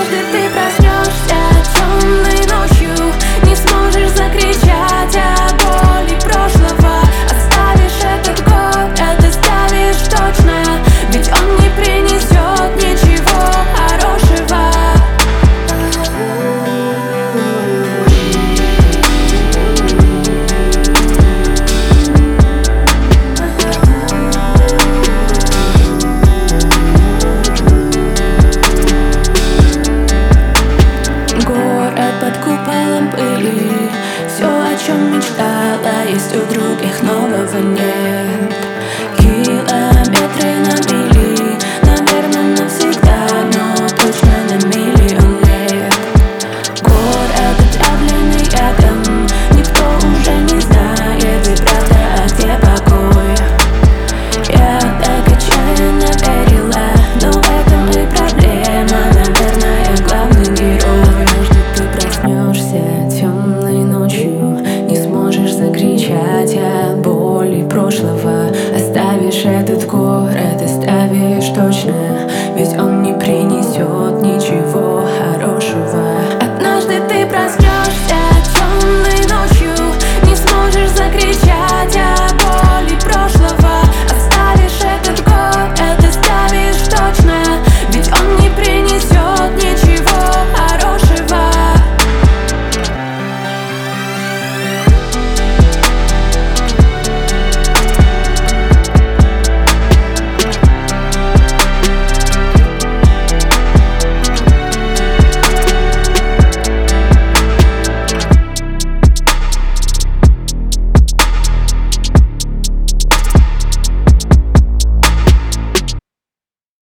однажды ты проснешься темной ночью, не сможешь закричать о боли прошлого. Оставишь этот город, оставишь точно, ведь он не принесет ничего хорошего. Город под куполом пыли, все, о чем мечтала, есть у других, но во мне.